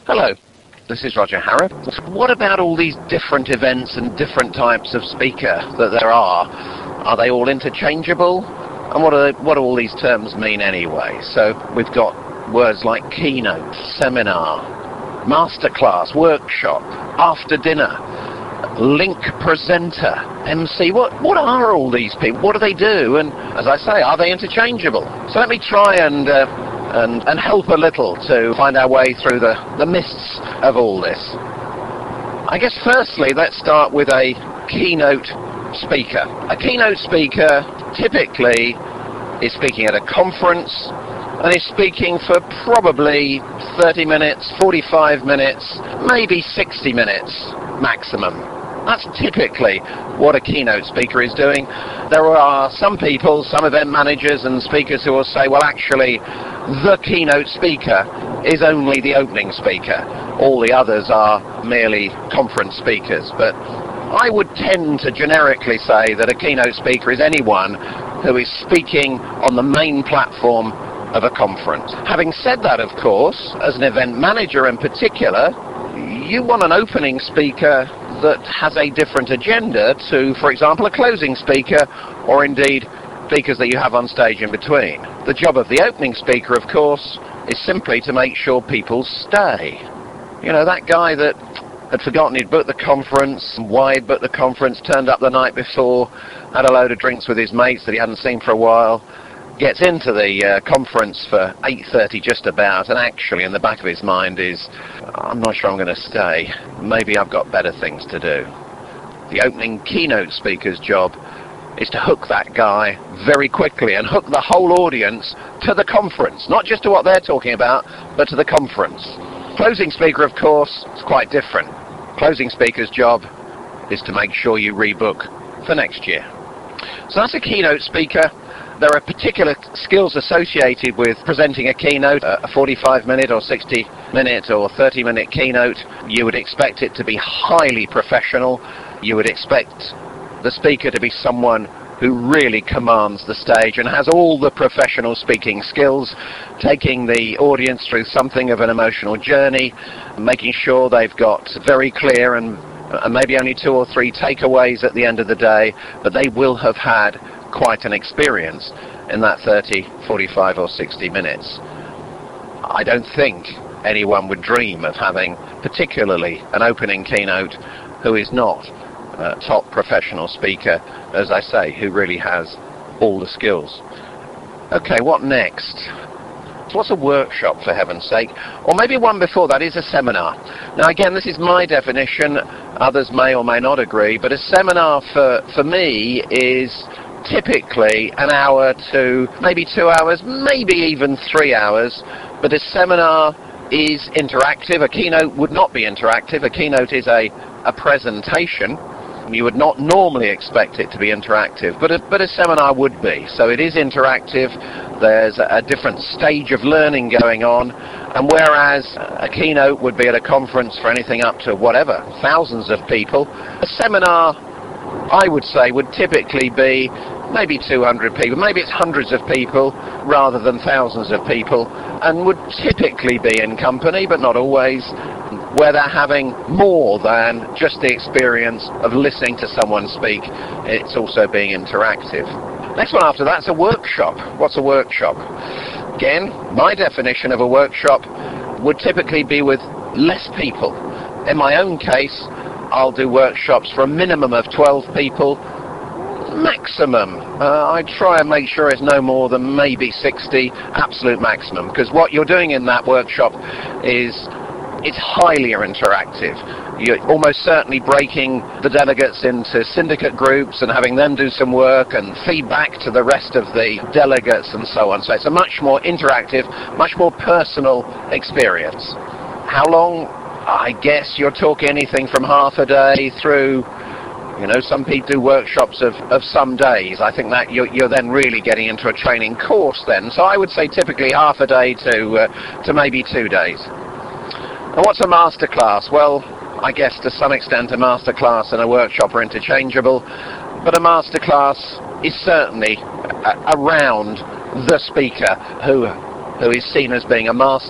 Hello, this is Roger Harrop. What about all these different events and different types of speaker that there are? Are they all interchangeable? And what do all these terms mean anyway? So we've got words like keynote, seminar, masterclass, workshop, after dinner, link presenter, MC. What are all these people? What do they do? And as I say, are they interchangeable? So let me try and help a little to find our way through the mists of all this. I guess firstly, let's start with a keynote speaker. A keynote speaker typically is speaking at a conference and is speaking for probably 30 minutes, 45 minutes, maybe 60 minutes maximum. That's typically what a keynote speaker is doing. There are some people, some event managers and speakers who will say, well, actually, the keynote speaker is only the opening speaker. All the others are merely conference speakers. But I would tend to generically say that a keynote speaker is anyone who is speaking on the main platform of a conference. Having said that, of course, as an event manager in particular, you want an opening speaker that has a different agenda to, for example, a closing speaker, or indeed speakers that you have on stage in between. The job of the opening speaker, of course, is simply to make sure people stay. You know, that guy that had forgotten he'd booked the conference, why he'd booked the conference, turned up the night before, had a load of drinks with his mates that he hadn't seen for a while, gets into the conference for 8:30 just about, and actually in the back of his mind is, I'm not sure I'm going to stay. Maybe I've got better things to do. The opening keynote speaker's job is to hook that guy very quickly and hook the whole audience to the conference, not just to what they're talking about, but to the conference. Closing speaker, of course, is quite different. Closing speaker's job is to make sure you rebook for next year. So that's a keynote speaker. There are particular skills associated with presenting a keynote, a 45-minute or 60-minute or 30-minute keynote. You would expect it to be highly professional. You would expect the speaker to be someone who really commands the stage and has all the professional speaking skills, taking the audience through something of an emotional journey, making sure they've got very clear and maybe only 2 or 3 takeaways at the end of the day, but they will have had quite an experience in that 30, 45 or 60 minutes. I don't think anyone would dream of having particularly an opening keynote who is not a top professional speaker, as I say, who really has all the skills. Okay, what next? What's a workshop, for heaven's sake? Or maybe one before that is a seminar. Now again, this is my definition, others may or may not agree, but a seminar for me is typically an hour to maybe 2 hours, maybe even 3 hours, but a seminar is interactive. A keynote would not be interactive. A keynote is a presentation. You would not normally expect it to be interactive, but a seminar would be. So it is interactive. There's a different stage of learning going on, and whereas a keynote would be at a conference for anything up to whatever, thousands of people, a seminar, I would say, would typically be maybe 200 people, maybe it's hundreds of people rather than thousands of people, and would typically be in company, but not always, where they're having more than just the experience of listening to someone speak. It's also being interactive. Next one after that's a workshop. What's a workshop? Again, my definition of a workshop would typically be with less people. In my own case, I'll do workshops for a minimum of 12 people, maximum. I try and make sure it's no more than maybe 60, absolute maximum, because what you're doing in that workshop is it's highly interactive. You're almost certainly breaking the delegates into syndicate groups and having them do some work and feedback to the rest of the delegates and so on. So it's a much more interactive, much more personal experience. How long? I guess you're talking anything from half a day through, you know, some people do workshops of some days. I think that you're then really getting into a training course then. So I would say typically half a day to maybe 2 days. And what's a masterclass? Well, I guess to some extent a masterclass and a workshop are interchangeable, but a masterclass is certainly around the speaker who is seen as being a master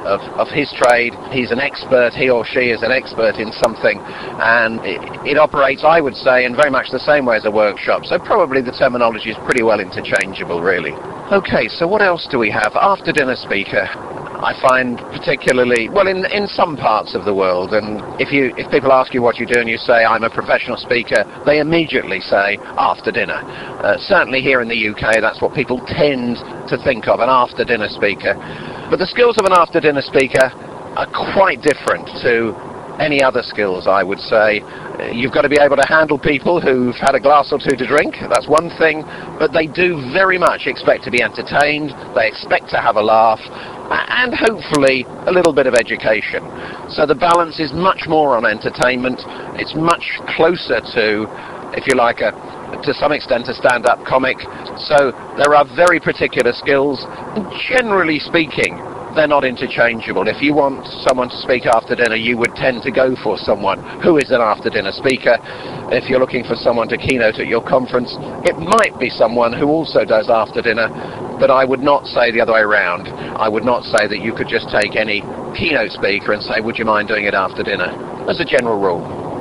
of his trade. He's an expert, he or she is an expert in something, and it operates, I would say, in very much the same way as a workshop. So probably the terminology is pretty well interchangeable, really. Okay, so what else do we have? After dinner speaker. I find particularly, well, in some parts of the world, and if people ask you what you do and you say, I'm a professional speaker, they immediately say, after dinner. Certainly here in the UK, that's what people tend to think of, an after-dinner speaker. But the skills of an after-dinner speaker are quite different to any other skills, I would say. You've got to be able to handle people who've had a glass or two to drink, that's one thing, but they do very much expect to be entertained, they expect to have a laugh, and hopefully a little bit of education. So the balance is much more on entertainment. It's much closer to, if you like, to some extent a stand-up comic. So there are very particular skills. Generally speaking, they're not interchangeable. If you want someone to speak after dinner, you would tend to go for someone who is an after-dinner speaker. If you're looking for someone to keynote at your conference, it might be someone who also does after dinner, but I would not say the other way around. I would not say that you could just take any keynote speaker and say, would you mind doing it after dinner? As a general rule.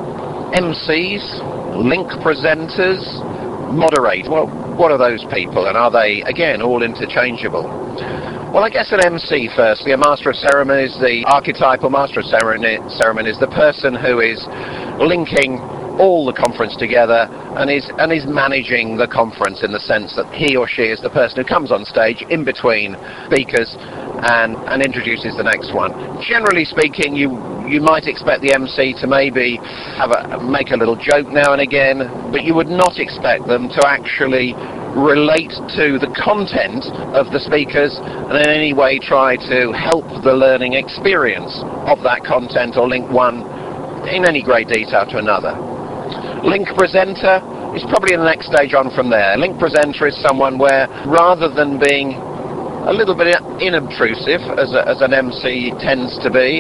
MCs, link presenters, moderate. Well, what are those people, and are they, again, all interchangeable? Well, I guess an MC, firstly, a master of ceremonies, the archetypal master of ceremonies, the person who is linking all the conference together and is managing the conference in the sense that he or she is the person who comes on stage in between speakers and introduces the next one. Generally speaking, you might expect the MC to maybe make a little joke now and again, but you would not expect them to actually relate to the content of the speakers and in any way try to help the learning experience of that content or link one in any great detail to another. Link presenter is probably the next stage on from there. Link presenter is someone where, rather than being a little bit inobtrusive, as an MC tends to be,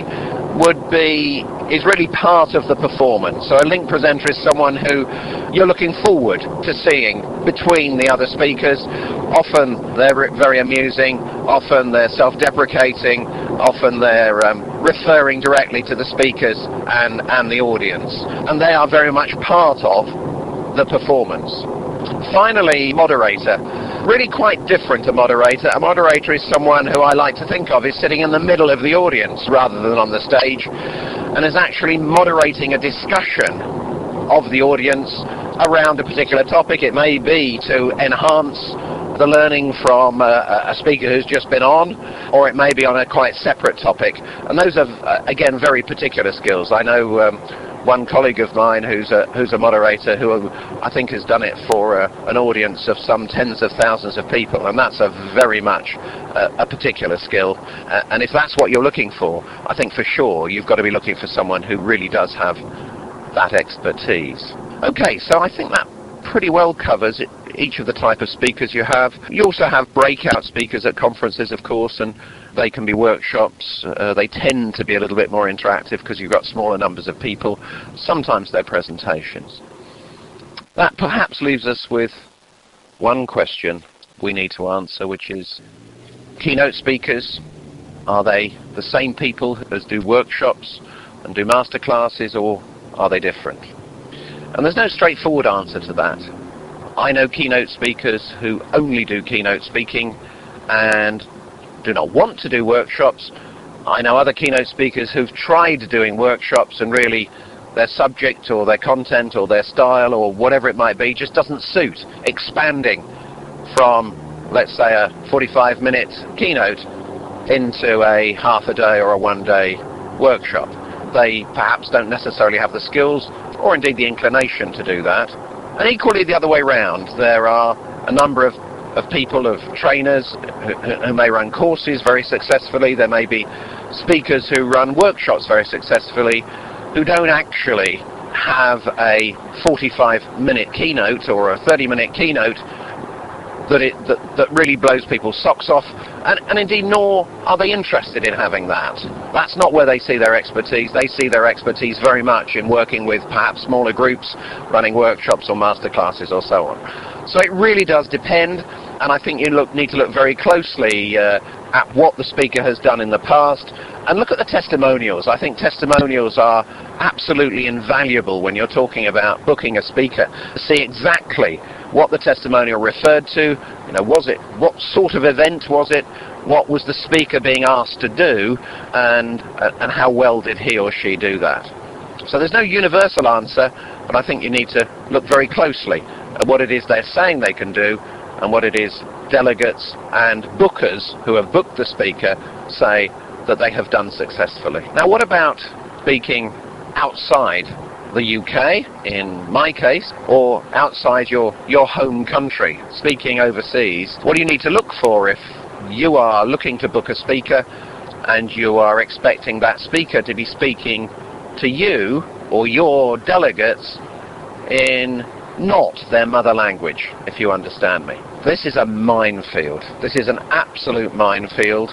is really part of the performance. So a link presenter is someone who you're looking forward to seeing between the other speakers. Often they're very amusing, often they're self-deprecating, often they're referring directly to the speakers and the audience. And they are very much part of the performance. Finally, moderator. Really quite different, a moderator. A moderator is someone who I like to think of as sitting in the middle of the audience rather than on the stage, and is actually moderating a discussion of the audience around a particular topic. It may be to enhance the learning from a speaker who's just been on, or it may be on a quite separate topic. And those are, again, very particular skills. I know one colleague of mine who's a moderator who I think has done it for an audience of some tens of thousands of people, and that's very much a particular skill. And if that's what you're looking for, I think for sure you've got to be looking for someone who really does have that expertise. Okay, so I think that pretty well covers each of the type of speakers you have. You also have breakout speakers at conferences, of course, and they can be workshops. They tend to be a little bit more interactive because you've got smaller numbers of people. Sometimes they're presentations. That perhaps leaves us with one question we need to answer, which is, keynote speakers, are they the same people as do workshops and do master classes, or are they different? And there's no straightforward answer to that. I know keynote speakers who only do keynote speaking and do not want to do workshops. I know other keynote speakers who've tried doing workshops and really their subject or their content or their style or whatever it might be just doesn't suit expanding from, let's say, a 45-minute keynote into a half a day or a one-day workshop. They perhaps don't necessarily have the skills or indeed the inclination to do that. And equally the other way round, there are a number of people, of trainers who may run courses very successfully. There may be speakers who run workshops very successfully who don't actually have a 45-minute keynote or a 30-minute keynote that really blows people's socks off, and indeed nor are they interested in having that. That's not where they see their expertise. They see their expertise very much in working with perhaps smaller groups, running workshops or master classes or so on. So it really does depend, and I think you need to look very closely at what the speaker has done in the past And look at the testimonials. I think testimonials are absolutely invaluable when you're talking about booking a speaker. See exactly what the testimonial referred to. You know, what sort of event was it? What was the speaker being asked to do? And how well did he or she do that? So there's no universal answer, but I think you need to look very closely at what it is they're saying they can do and what it is delegates and bookers who have booked the speaker say that they have done successfully. Now, what about speaking outside the UK, in my case, or outside your home country, speaking overseas? What do you need to look for if you are looking to book a speaker and you are expecting that speaker to be speaking to you or your delegates in not their mother language, if you understand me? This is a minefield. This is an absolute minefield,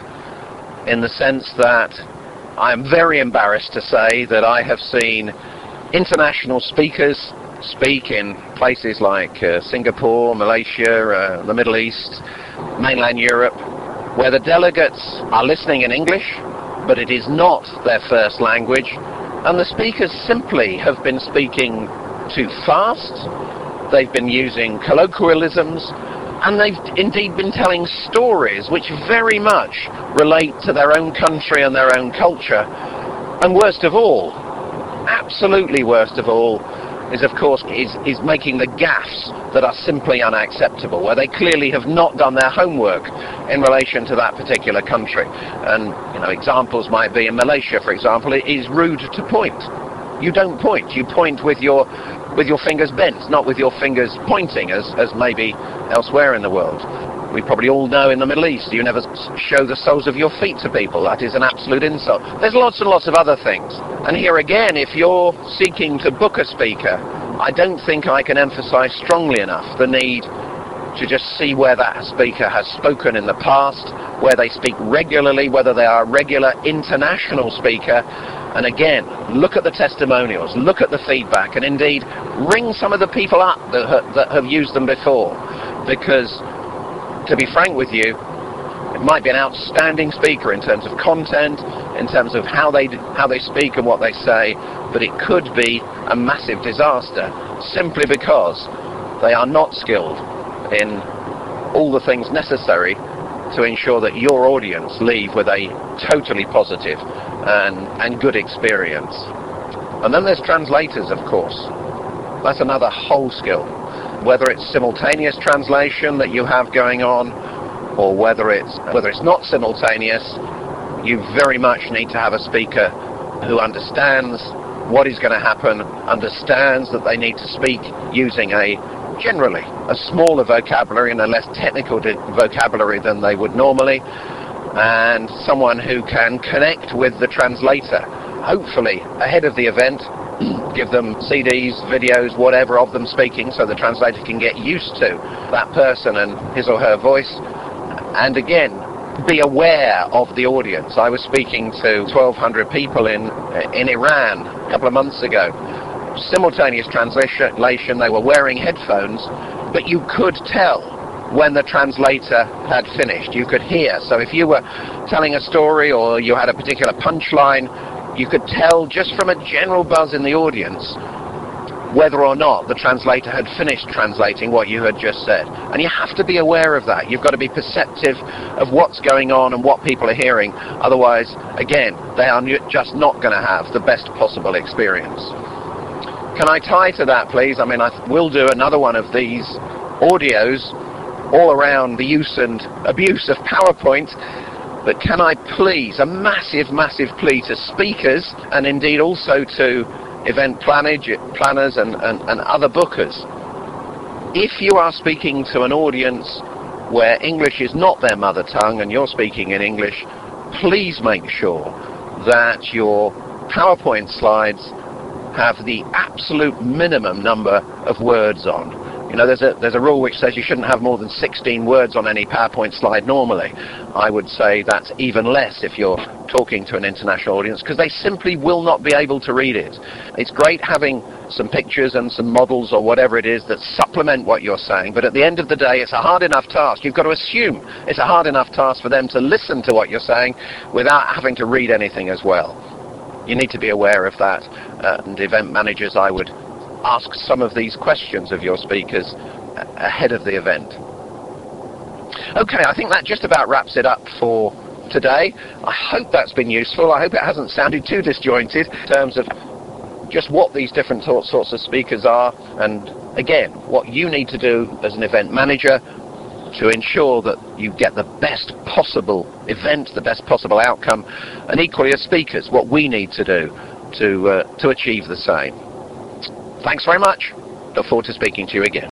in the sense that I am very embarrassed to say that I have seen international speakers speak in places like Singapore, Malaysia, the Middle East, mainland Europe, where the delegates are listening in English, but it is not their first language, and the speakers simply have been speaking too fast, they've been using colloquialisms, and they've indeed been telling stories which very much relate to their own country and their own culture. And worst of all, absolutely worst of all, is of course is making the gaffes that are simply unacceptable, where they clearly have not done their homework in relation to that particular country. And examples might be in Malaysia, for example, it is rude to point. You don't point. You point with your fingers bent, not with your fingers pointing, as maybe elsewhere in the world. We probably all know in the Middle East, you never show the soles of your feet to people. That is an absolute insult. There's lots and lots of other things. And here again, if you're seeking to book a speaker, I don't think I can emphasize strongly enough the need to just see where that speaker has spoken in the past, where they speak regularly, whether they are a regular international speaker. And again, look at the testimonials, look at the feedback, and indeed ring some of the people up that have used them before. Because, to be frank with you, it might be an outstanding speaker in terms of content, in terms of how they speak and what they say, but it could be a massive disaster simply because they are not skilled in all the things necessary to ensure that your audience leave with a totally positive and good experience. And then there's translators, of course. That's another whole skill. Whether it's simultaneous translation that you have going on, or whether it's not simultaneous, you very much need to have a speaker who understands what is going to happen, understands that they need to speak using generally a smaller vocabulary and a less technical vocabulary than they would normally, and someone who can connect with the translator, hopefully ahead of the event, give them CDs, videos, whatever of them speaking, so the translator can get used to that person and his or her voice. And again, be aware of the audience. I was speaking to 1,200 people in Iran a couple of months ago. Simultaneous translation, they were wearing headphones, but you could tell when the translator had finished. You could hear. So if you were telling a story or you had a particular punchline, you could tell just from a general buzz in the audience whether or not the translator had finished translating what you had just said. And you have to be aware of that. You've got to be perceptive of what's going on and what people are hearing. Otherwise, again, they are just not going to have the best possible experience. Can I tie to that, please? I mean, I will do another one of these audios all around the use and abuse of PowerPoint. But can I please, a massive, massive plea to speakers, and indeed also to event planners and other bookers. If you are speaking to an audience where English is not their mother tongue and you're speaking in English, please make sure that your PowerPoint slides have the absolute minimum number of words on. You know, there's a rule which says you shouldn't have more than 16 words on any PowerPoint slide normally. I would say that's even less if you're talking to an international audience, because they simply will not be able to read it. It's great having some pictures and some models or whatever it is that supplement what you're saying, but at the end of the day, it's a hard enough task. You've got to assume it's a hard enough task for them to listen to what you're saying without having to read anything as well. You need to be aware of that, and event managers, I would ask some of these questions of your speakers ahead of the event. Okay, I think that just about wraps it up for today. I hope that's been useful. I hope it hasn't sounded too disjointed in terms of just what these different sorts of speakers are, and again, what you need to do as an event manager to ensure that you get the best possible event, the best possible outcome, and equally as speakers, what we need to do to achieve the same. Thanks very much. Look forward to speaking to you again.